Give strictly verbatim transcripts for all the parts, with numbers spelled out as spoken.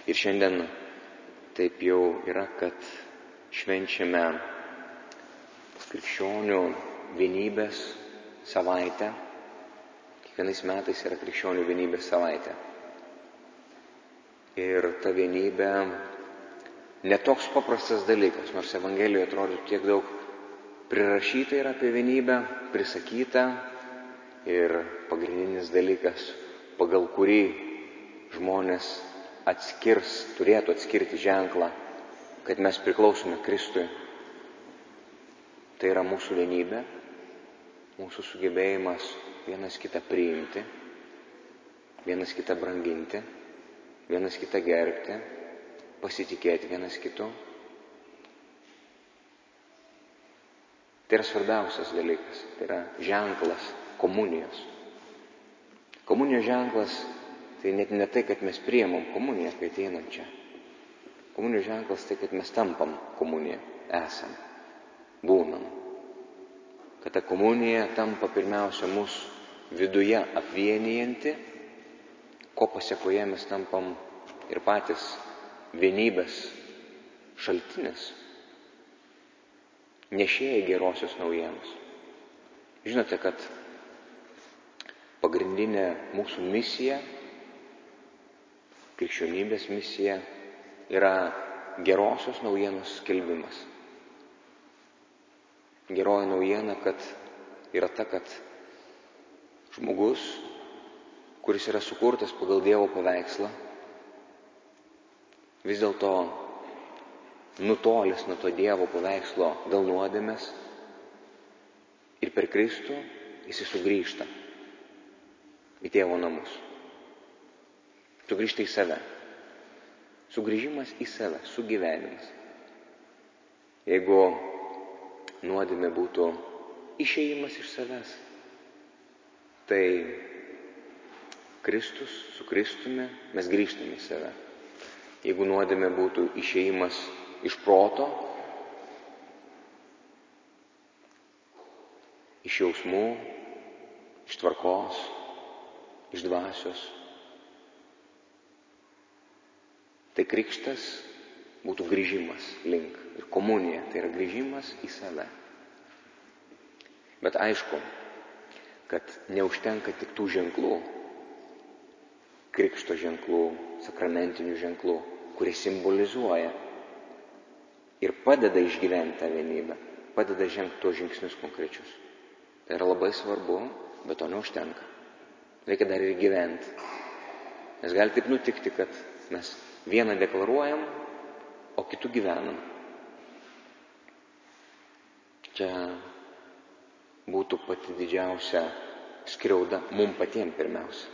Ir šiandien taip jau yra, kad švenčiame krikščionių vienybės savaitę. Kiekvienais metais yra krikščionių vienybės savaitė. Ir ta vienybė netoks paprastas dalykas, nors Evangelijoje atrodo tiek daug prirašyta yra apie vienybę, prisakyta. Ir pagrindinis dalykas, pagal kurį žmonės atskirs, turėtų atskirti ženklą, kad mes priklausome Kristui, tai yra mūsų vienybė, mūsų sugebėjimas vienas kitą priimti, vienas kitą branginti, vienas kitą gerbti, pasitikėti vienas kitu. Tai yra svarbiausias dalykas, tai yra ženklas komunijos. Komunijos ženklas tai net ne tai, kad mes priimam komuniją, kai ateinam čia. Komunijos ženklas tai, kad mes tampam komuniją, esam, būnam. Kad ta komunija tampa pirmiausia mūsų viduje apvienijanti, ko pasiekoje mes tampam ir patys vienybės šaltinis, nešėjai gerosios naujienos. Žinote, kad pagrindinė mūsų misija, krikščionybės misija, yra gerosios naujienos skelbimas. Geroji naujiena, kad yra ta, kad žmogus, kuris yra sukurtas pagal Dievo paveikslą, vis dėlto nutolęs nuo to Dievo paveikslo dėl nuodėmės ir per Kristų jis sugrįžta į Tėvo namus. Sugrįžta į save. Sugrįžimas į save, sugyvenimas. Jeigu nuodėmė būtų išėjimas iš savęs, tai Kristus, su Kristumi mes grįžtame į save. Jeigu nuodėmė būtų išėjimas iš proto, iš jausmų, iš tvarkos, iš dvasios, tai krikštas būtų grįžimas link. Ir komunija tai yra grįžimas į save. Bet aišku, kad neužtenka tik tų ženklų, krikšto ženklų, sakramentinių ženklų, kurie simbolizuoja ir padeda išgyventi tą vienybę, padeda žengti tuos žingsnius konkrečius. Tai yra labai svarbu, bet to neužtenka. Reikia dar ir gyventi. Nes gali taip nutikti, kad mes vieną deklaruojam, o kitų gyvenam. Čia būtų pati didžiausia skriauda mum patiem pirmiausia.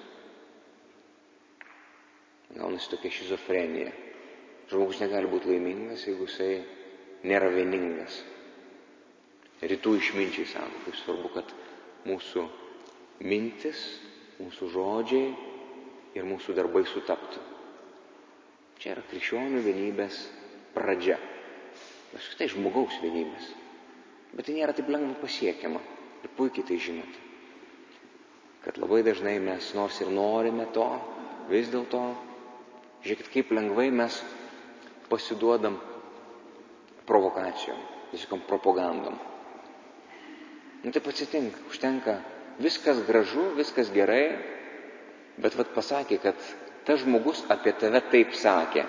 Gaunasi tokia šizofrenija. Žmogus negali būti laimingas, jeigu jisai nėra vieningas. Rytų išminčiai sako, kaip svarbu, kad mūsų mintis, mūsų žodžiai ir mūsų darbai sutaptų. Čia yra krikščionių vienybės pradžia. Paskui tai žmogaus vienybės. Bet tai nėra taip lengva pasiekiama. Ir puikiai tai žinote. Kad labai dažnai mes nors ir norime to, vis dėlto, žiūrėkit, kaip lengvai mes pasiduodam provokacijom, visokom propagandom. Nu taip atsitinka, užtenka, viskas gražu, viskas gerai, bet vat pasakė, kad tas žmogus apie tave taip sakė.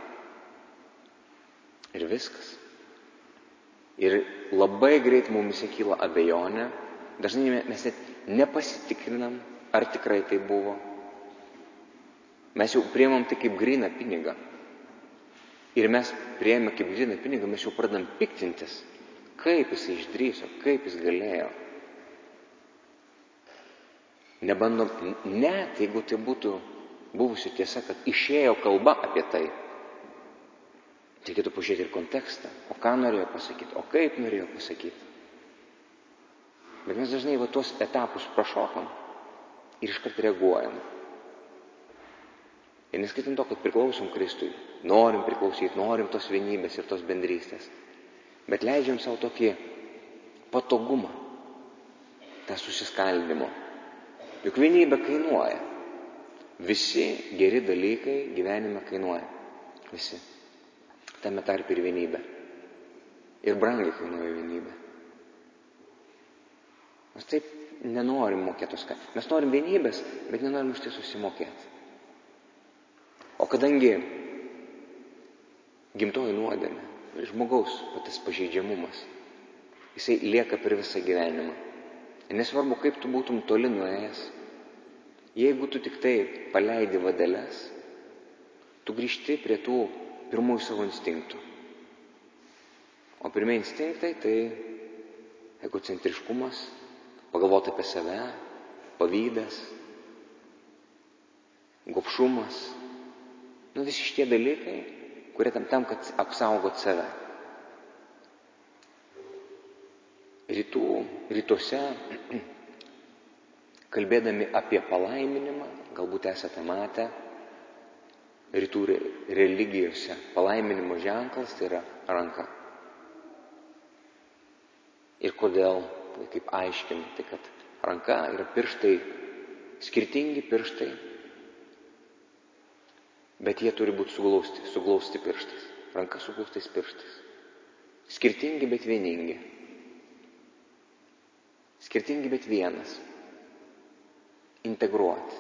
Ir viskas. Ir labai greit mums įkyla abejonė, dažnai mes net nepasitikrinam, ar tikrai tai buvo. Mes jau priimam tai kaip gryną pinigą. Ir mes priėmę kaip gryną pinigą, mes jau pradam piktintis. Kaip jis išdrįso, kaip jis galėjo. Nebandom, net jeigu tai būtų buvusi tiesa, kad išėjo kalba apie tai, reikėtų pažiūrėti ir kontekstą, o ką norėjo pasakyti, o kaip norėjo pasakyti. Bet mes dažnai va tuos etapus prašokam ir iškart reaguojam. Ir neskaitant to, kad priklausom Kristui, norim priklausyti, norim tos vienybės ir tos bendrystės, bet leidžiam savo tokį patogumą, tą susiskaldimo. Juk vienybė kainuoja. Visi geri dalykai gyvenime kainuoja. Visi. Tame tarp ir vienybė. Ir brangiai kainuoja vienybė. Mes taip nenorim mokėtos ką. Mes norim vienybės, bet nenorim už tai susimokėti. O kadangi gimtoji nuodėmė, žmogaus patas pažeidžiamumas, jisai lieka per visą gyvenimą. Ir nesvarbu, kaip tu būtum toli nuėjęs, jeigu tu tik tai paleidi vadeles, tu grįžti prie tų pirmųjų savo instinktų. O pirmieji instinktai tai egocentriškumas, pagalvoti apie save, pavydas, gobšumas. Nu, visi šitie dalykai, kurie tam tam, kad apsaugot save. Rytų, rytuose, kalbėdami apie palaiminimą, galbūt esate matę, rytų religijose palaiminimo ženklas tai yra ranka. Ir kodėl, kaip aiškina, tai kad ranka yra pirštai, skirtingi pirštai, bet jie turi būti suglausti, suglausti pirštais. Ranka suglaustais pirštais. Skirtingi, bet vieningi. Skirtingi, bet vienas. Integruoti.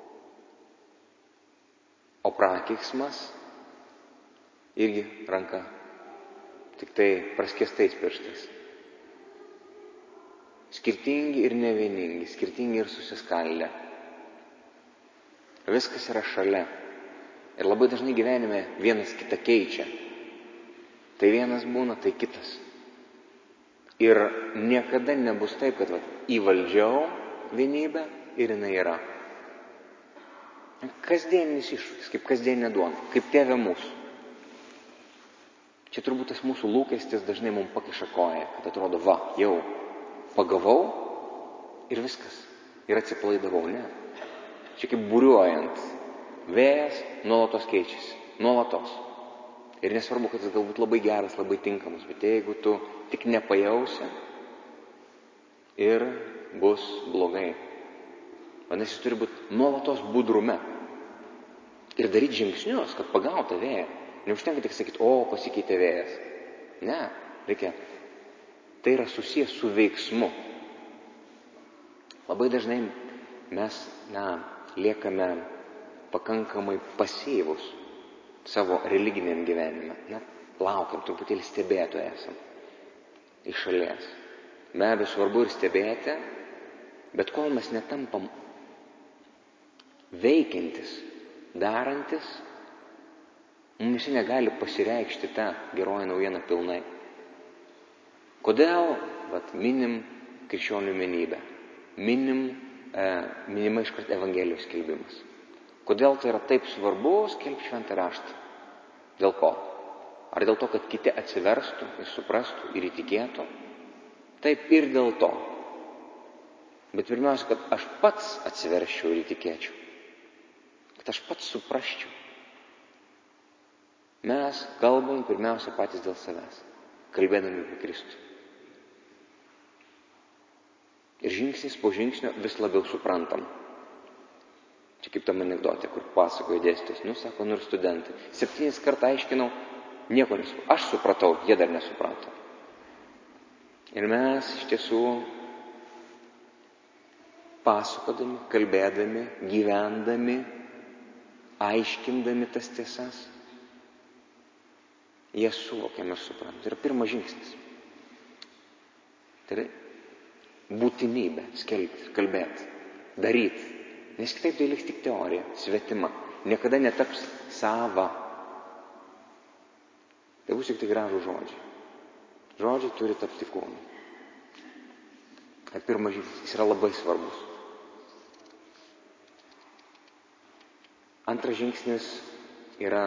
O prakeiksmas irgi ranka, tik tai praskėstais pirštais. Skirtingi ir nevieningi, skirtingi ir susiskaldę. Viskas yra šalia. Ir labai dažnai gyvenime vienas kitą keičia. Tai vienas būna, tai kitas. Ir niekada nebus taip, kad vat, įvaldžiau vienybę ir jinai yra. Kasdieninis iššūkis, kaip kasdieninė duona, kaip tėvė mūsų. Čia turbūt tas mūsų lūkestis dažnai mums pakiša koją, kad atrodo, va, jau pagavau ir viskas. Ir atsipalaidavau, ne. Čia kaip buriuojant. Vėjas nuolatos keičiasi, nuolatos. Ir nesvarbu, kad jis galbūt labai geras, labai tinkamas, bet jeigu tu tik nepajausi ir bus blogai. Vadinasi, jis turi būti nuolatos budrume. Ir daryti žingsnius, kad pagautų vėją. Neužtenka tik sakyti, o, pasikeitė vėjas. Ne, reikia. Tai yra susijęs su veiksmu. Labai dažnai mes, na, liekame pakankamai pasyvus savo religiniam gyvenime. Na, laukiam, truputėlį stebėtojai esam iš šalies. Be abejo, svarbu ir stebėti, bet kol mes netampam veikiantis, darantis, mums negali pasireikšti tą geroji naujiena pilnai. Kodėl vat, minim krikščionių vienybę? Minim, e, minima iškart Evangelijos skelbimas. Kodėl tai yra taip svarbu skelbti šventą raštą? Dėl ko? Ar dėl to, kad kiti atsiverstų ir suprastų ir įtikėtų? Taip ir dėl to. Bet pirmiausia, kad aš pats atsiverščiau ir įtikėčiau. Kad aš pats suprasčiau. Mes kalbam pirmiausia patys dėl savęs, kalbėdami apie Kristų. Ir žingsnis po žingsnio vis labiau suprantam. Čia kaip tam anekdotė, kur pasakoja dėstytojas. Nu, sako, nu ir studentai. Septynis kartą aiškinau, nieko nesupratau. Aš supratau, jie dar nesuprato. Ir mes iš tiesų pasakodami, kalbėdami, gyvendami, aiškindami tas tiesas, jie suvokiam ir suprantam. Tai yra pirmas žingsnis. Tai yra būtinybė skelbti, kalbėti, daryti. Nes kitaip tai liks tik teorija, svetima. Niekada netaps sava. Tai bus tik tai gražų žodžiai. Žodžiai turi tapti kūnu. Tai pirmas žingsnis, jis yra labai svarbus. Antras žingsnis yra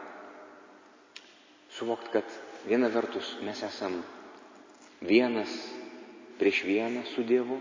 suvokti, kad viena vertus mes esam vienas prieš vieną su Dievu.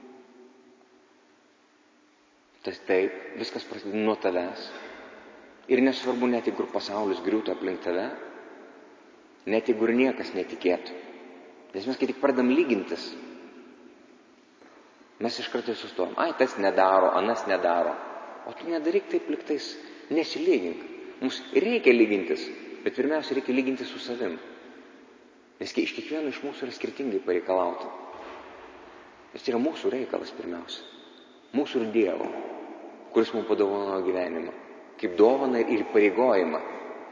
Tas taip, viskas prasideda nuo tavęs. Ir nesvarbu, net jeigu pasaulis griūtų aplink tave, net jeigu ir niekas netikėtų. Nes mes kai tik pradam lygintis, mes iš karto sustojam. Ai, tas nedaro, anas nedaro. O tu nedaryk taip liktais, nesilygink. Mums reikia lygintis, bet pirmiausia reikia lygintis su savim. Nes iš kiekvieno iš mūsų yra skirtingai pareikalauta. Nes tai yra mūsų reikalas pirmiausia. Mūsų ir Dievo, kuris mums padovanojo gyvenimą. Kaip dovaną ir pareigojimą.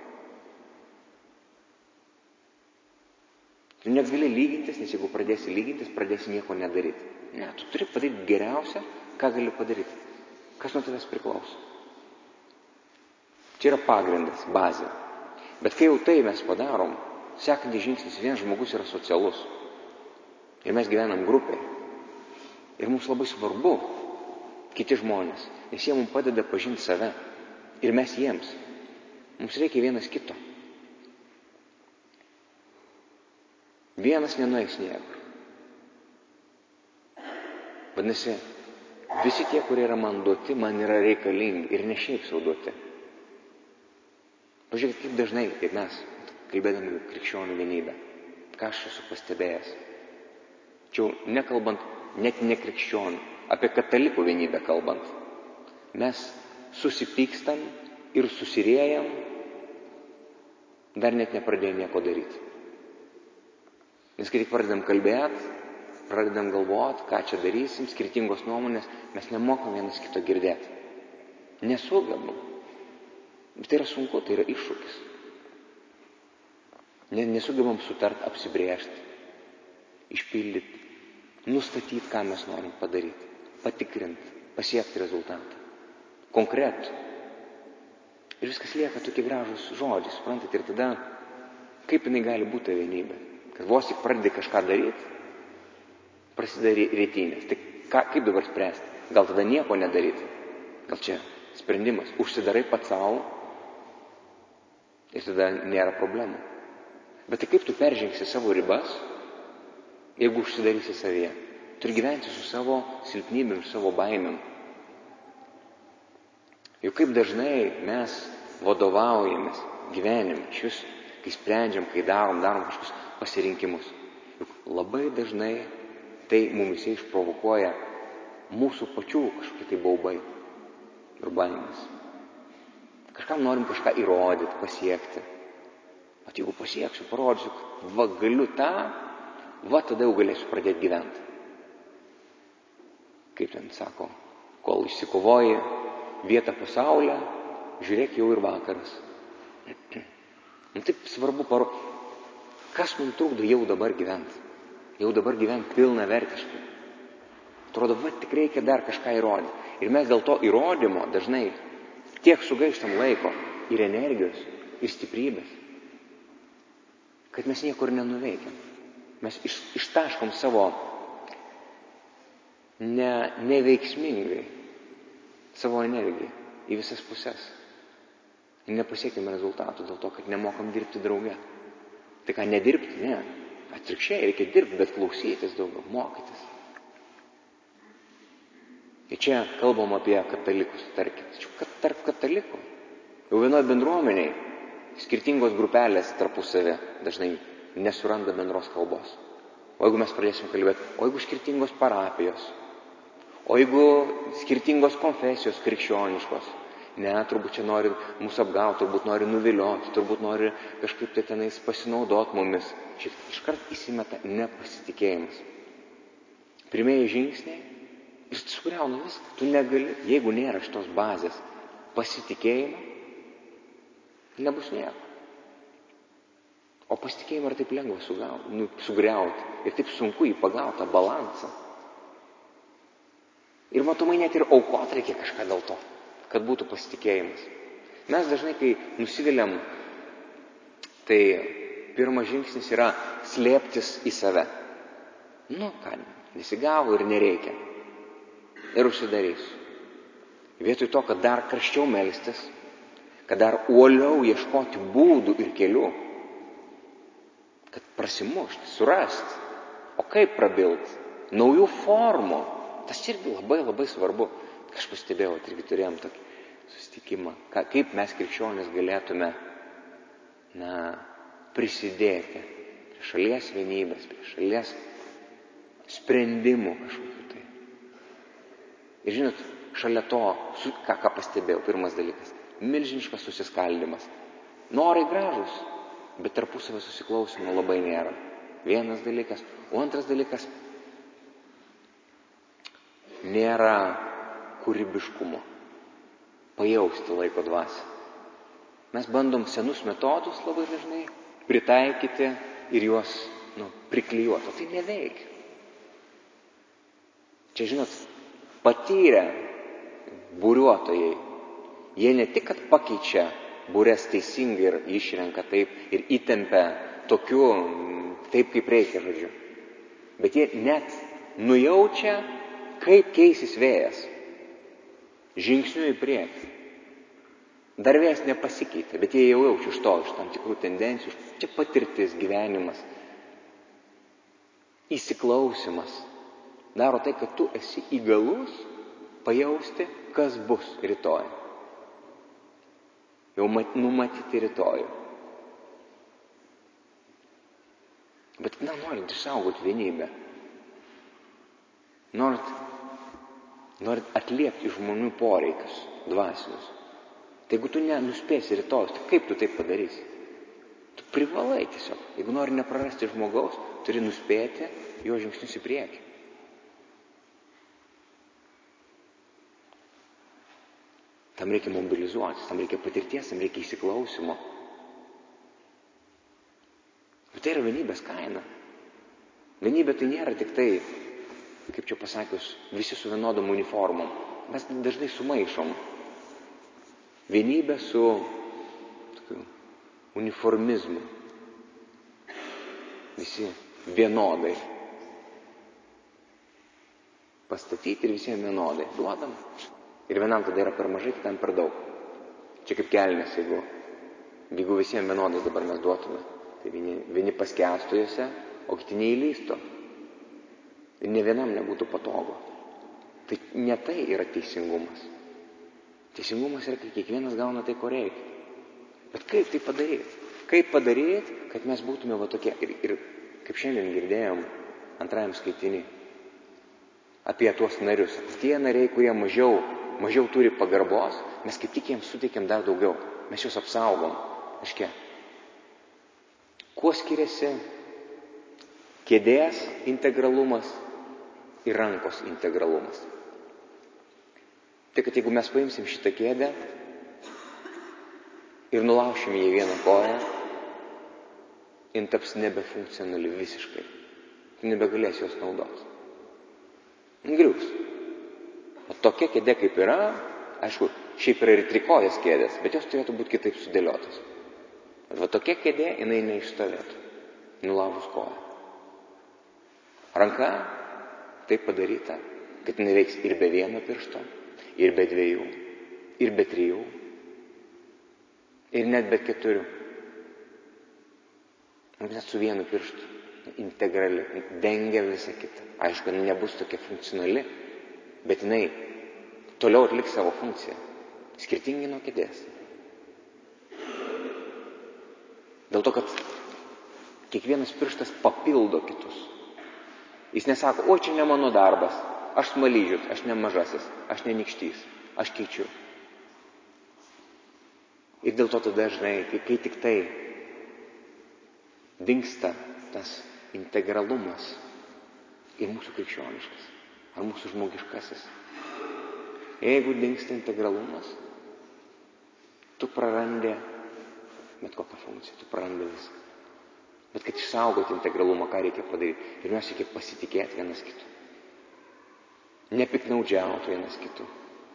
Tu negali lygintis, nes jeigu pradėsi lygintis, pradėsi nieko nedaryti. Ne, tu turi padaryti geriausia, ką gali padaryti. Kas nuo tavęs priklauso. Čia yra pagrindas, bazė. Bet kai jau tai mes padarom, sekantis žingsnis, vienas žmogus yra socialus. Ir mes gyvenam grupėje. Ir mums labai svarbu kiti žmonės, nes jie mums padeda pažinti save. Ir mes jiems. Mums reikia vienas kito. Vienas nenueis niekur. Vadinasi, visi tie, kurie yra man duoti, man yra reikalingi ir ne šiaip sau duoti. Pažiūrėkit, kaip dažnai, kaip mes, kalbėdami krikščionių vienybę, ką aš esu pastebėjęs. Čia nekalbant net ne krikščionių, apie katalikų vienybę kalbant. Mes susipykstam ir susiriejam, dar net nepradėjom nieko daryti. Nes kai tik pradedam kalbėti, pradedam galvoti, ką čia darysim, skirtingos nuomonės, mes nemokam vienas kito girdėti. Nesugebam. Tai yra sunku, tai yra iššūkis. Nesugebam sutart, apsibrėžti, išpildyti, nustatyti, ką mes norim padaryti, patikrinti, pasiekti rezultatą. Konkretų. Ir viskas lieka tokie gražūs žodžiai, suprantate, ir tada, kaip jinai gali būti ta vienybė? Kad vos tik pradedi kažką daryti, prasideda rėtynės. Tai ką, kaip dabar spręsti? Gal tada nieko nedaryti? Gal čia sprendimas? Užsidarai pats savo ir tada nėra problemų. Bet tai kaip tu peržengsi savo ribas, jeigu užsidarysi savyje? Turi gyventi su savo silpnybėm, su savo baimėm. Juk kaip dažnai mes vadovaujamės gyvenime, šis, kai sprendžiam, kai darom, darom kažkokius pasirinkimus. Juk labai dažnai tai mumise išprovokuoja mūsų pačių kažkokie tai baubai ir baimės. Kažkam norim kažką įrodyti, pasiekti. O jeigu pasieksiu, parodysiu, va galiu tą, va tada jau galėsiu pradėti gyventi. Kaip ten sako, kol išsikovoji vietą pasaulyje, žiūrėk jau ir vakaras. Man taip svarbu parodyti, kas mums trukdo jau dabar gyventi. Jau dabar gyventi pilna vertiškai. Atrodo, va tik reikia dar kažką įrodyti. Ir mes dėl to įrodymo dažnai tiek sugaištam laiko ir energijos, ir stiprybės, kad mes niekur nenuveikiam. Mes iš, ištaškom savo ne, neveiksmingai savo energiją į visas puses. Ir nepasiekime rezultatų dėl to, kad nemokam dirbti drauge. Tai ką, nedirbti? Ne. Atvirkščiai, reikia dirbti, bet klausytis daugiau, mokytis. Ir čia kalbam apie katalikus, tarkim. Tačiau tarp katalikų, jau vienoje bendruomenėje, skirtingos grupelės tarpusavę dažnai nesuranda bendros kalbos. O jeigu mes pradėsim kalbėti, o jeigu skirtingos parapijos, o jeigu skirtingos konfesijos krikščioniškos, ne, turbūt čia nori mūsų apgauti, turbūt nori nuvilioti, turbūt nori kažkaip tai tenais pasinaudoti mumis. Čia iškart įsimeta nepasitikėjimas. Pirmieji žingsniai ir sugriauna viską. Tu negali, jeigu nėra šitos bazės pasitikėjimo, nebus nieko. O pasitikėjimą yra taip lengva sugauti, nu, sugriauti ir taip sunku jį pagauti, tą balansą. Ir matomai net ir aukot reikia kažką dėl to, kad būtų pasitikėjimas. Mes dažnai, kai nusiviliam, tai pirmas žingsnis yra slėptis į save. Nu, ką, nesigavo ir nereikia. Ir užsidarysiu. Vietoj to, kad dar karščiau melstis, kad dar uoliau ieškoti būdų ir kelių, kad prasimušti, surasti. O kaip prabilti? Naujų formų. Tas irgi labai labai svarbu. Aš pastebėjau, irgi turėjom tokį susitikimą, ka, kaip mes krikščionys galėtume na, prisidėti prie šalies vienybės, prie šalies sprendimų kažkokių tai. Ir žinot, šalia to, ką, ką pastebėjau, pirmas dalykas, milžiniškas susiskaldimas. Norai gražus, bet tarpusavio susiklausimo labai nėra. Vienas dalykas. O antras dalykas, nėra kūrybiškumo. Pajausti laiko dvasią. Mes bandom senus metodus labai dažnai pritaikyti ir juos nu, priklijuoti. O tai neveikia. Čia, žinot, patyrę buriuotojai, jie ne tik, kad pakeičia būrės teisingai ir išrenka taip ir įtempia tokiu, taip kaip reikia, žodžiu. Bet jie net nujaučia, kaip keisis vėjas. Žingsniu į priekį. Dar vėjas nepasikeitė, bet jie jau jaučia iš to, iš tam tikrų tendencijų. Čia patirtis, gyvenimas, įsiklausimas. Daro tai, kad tu esi įgalus pajausti, kas bus rytoj. Jau numatyti rytoj. Bet, na, norint išsaugoti vienybę, norint, norint atliepti žmonių poreikius, dvasinius, tai jeigu tu nenuspėsi rytoj, tai kaip tu tai padarysi? Tu privalai tiesiog. Jeigu nori neprarasti žmogaus, turi nuspėti jo žingsnius į priekį. Tam reikia mobilizuotis, tam reikia patirties, tam reikia įsiklausimo. Ir tai yra vienybės kaina. Vienybė tai nėra tik tai, kaip čia pasakius, visi su vienodom uniformom. Mes dažnai sumaišom vienybę su tokiu uniformizmu. Visi vienodai. Pastatyti ir visiems vienodai. Duodam. Ir vienam tada yra per mažai, kitam per daug. Čia kaip kelnės, jeigu, jeigu visiems vienodai dabar mes duotume. Tai vieni, vieni paskęstų juose, o kiti neįlystų. Ir ne vienam nebūtų patogu. Tai ne tai yra teisingumas. Teisingumas yra, kai kiekvienas gauna tai, ko reikia. Bet kaip tai padaryti? Kaip padaryti, kad mes būtume va tokie. Ir, ir kaip šiandien girdėjom antrajam skaitinį apie tuos narius. Tie nariai, kurie mažiau mažiau turi pagarbos, mes kaip tik jiems suteikiam dar daugiau. Mes juos apsaugom. Aiškia, kuo skiriasi kėdės integralumas ir rankos integralumas? Tai, kad jeigu mes paimsim šitą kėdę ir nulaušim jį vieną koją, jin taps nebefunkcionali visiškai. Tu nebegalėsi jos naudoti. Grius. O tokia kėdė kaip yra, aišku, šiaip yra ir trikojės kėdės, bet jos turėtų būti kitaip sudėliotos. Bet va tokia kėdė, jinai neišstovėtų, nulaužus koją. Ranka taip padaryta, kad jinai veiks ir be vieno piršto, ir be dviejų, ir be trijų, ir net be keturių. Net su vienu pirštu. Integrali, dengia visą kitą. Aišku, nebus tokia funkcionali, bet jinai toliau atliks savo funkciją. Skirtingai nuo kėdės. Dėl to, kad kiekvienas pirštas papildo kitus. Jis nesako, o čia ne mano darbas, aš smaližius, aš ne mažasis, aš ne nykštys, aš keičiu. Ir dėl to tada dažnai, kai, kai tik tai dingsta tas integralumas ir mūsų krikščioniškas, ar mūsų žmogiškasis. Jeigu dingsta integralumas, tu prarandi bet kokią funkciją, tu prarandi viską. Bet kad išsaugoti integralumą, ką reikia padaryti? Pirmiausia, reikia pasitikėti vienas kitu. Nepiknaudžiauti vienas kitu.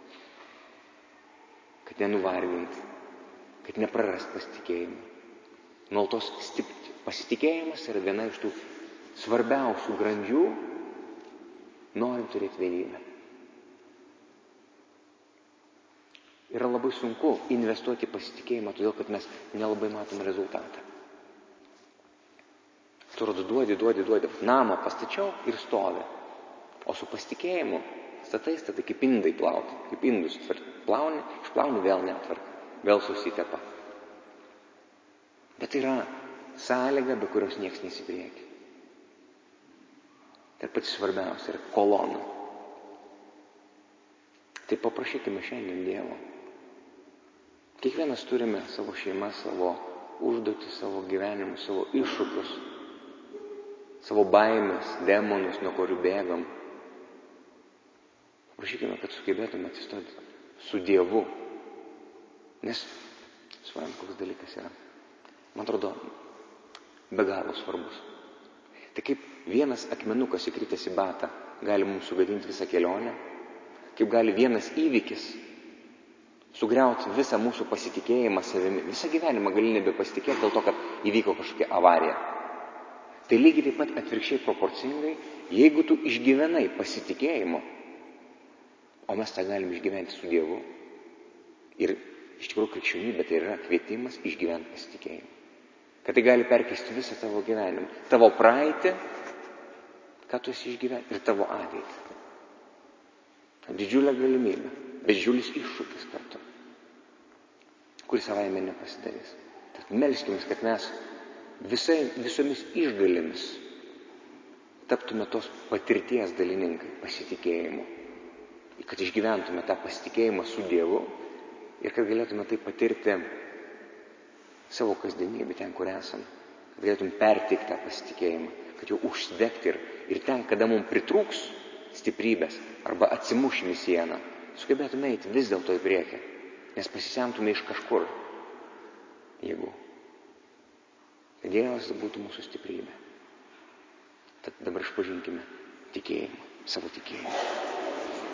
Kad nenuvarginti, kad neprarast pasitikėjimą. Nuolatos stiprinti. Pasitikėjimas yra viena iš tų svarbiausių grandžių, norint turėti vienybę. Yra labai sunku investuoti pasitikėjimą, todėl kad mes nelabai matom rezultatą. Tu rodo, duodi, duodi, duodi. Namą pastačiau ir stovi. O su pasitikėjimu statai, statai kaip indai plauti, kaip indus. Plauni, išplauni, vėl netvarka, vėl susitepa. Bet tai yra sąlyga, be kurios nieks nesiprieki. Tai pati svarbiausia yra kolona. Tai paprašykime šiandien Dievo. Kiekvienas turime savo šeimą, savo užduotį, savo gyvenimus, savo iššūkius, savo baimės, demonus, nuo kurių bėgam. Prašykime, kad sugebėtume atsistoti su Dievu. Nes, suprantam, koks dalykas yra. Man atrodo, be galo svarbus. Tai kaip vienas akmenukas įkritęs į batą gali mums sugadinti visą kelionę, kaip gali vienas įvykis sugriauti visą mūsų pasitikėjimą savimi. Visą gyvenimą gali nebepasitikėti dėl to, kad įvyko kažkokia avarija. Tai lygiai taip pat atvirkščiai proporcingai, jeigu tu išgyvenai pasitikėjimo, o mes tą galim išgyventi su Dievu. Ir iš tikrųjų krikščionybė tai yra kvietimas išgyventi pasitikėjimą. Kad tai gali perkeisti visą tavo gyvenimą, tavo praeitį, ką tu esi išgyvenęs, ir tavo ateitį. Didžiulė galimybė, bet didžiulis iššūkis kartu, kuris savaime nepasidarys. Tad melskimės, kad mes visai, visomis išgalėmis taptume tos patirties dalininkai, pasitikėjimo. Ir kad išgyventume tą pasitikėjimą su Dievu ir kad galėtume tai patirti savo kasdienybę ten, kur esame. Kad galėtume perteikti tą pasitikėjimą, kad jau užsidegti ir, ir ten, kada mums pritrūks stiprybės arba atsimušim į sieną, sugebėtume eiti vis dėlto į priekį, nes pasisemtume iš kažkur jėgų. Kad Dievas būtų mūsų stiprybė. Tad dabar išpažinkime tikėjimą, savo tikėjimą.